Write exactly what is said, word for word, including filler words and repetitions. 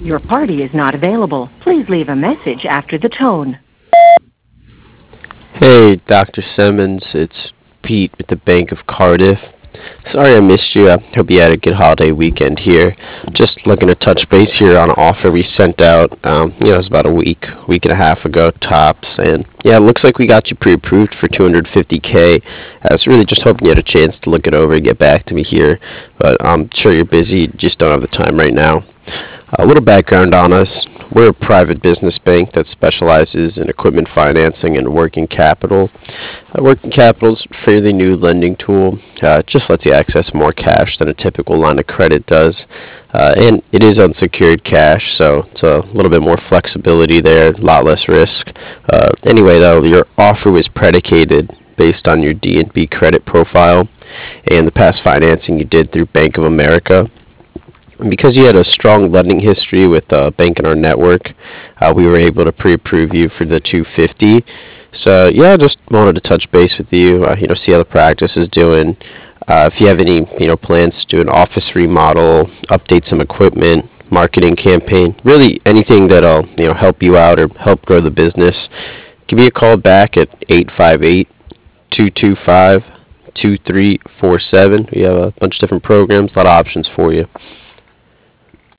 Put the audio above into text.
Your party is not available. Please leave a message after the tone. Hey, Doctor Simmons, it's Pete with the Bank of Cardiff. Sorry I missed you. I hope you had a good holiday weekend here. Just looking to touch base here on an offer we sent out. Um, you know, it was about a week, week and a half ago, tops. And yeah, it looks like we got you pre-approved for two hundred fifty K. I was really just hoping you had a chance to look it over and get back to me here. But I'm sure you're busy, just don't have the time right now. A little background on us. We're a private business bank that specializes in equipment financing and working capital. Uh, working capital is a fairly new lending tool. Uh, it just lets you access more cash than a typical line of credit does. Uh, and it is unsecured cash, so it's a little bit more flexibility there, a lot less risk. Uh, anyway, though, your offer was predicated based on your D and B credit profile and the past financing you did through Bank of America. And because you had a strong lending history with a bank in our network, uh, we were able to pre-approve you for the two hundred fifty. So yeah, just wanted to touch base with you. Uh, you know, see how the practice is doing. Uh, if you have any, you know, plans to do an office remodel, update some equipment, marketing campaign, really anything that'll you know help you out or help grow the business, give me a call back at eight five eight, two two five, two three four seven. We have a bunch of different programs, a lot of options for you.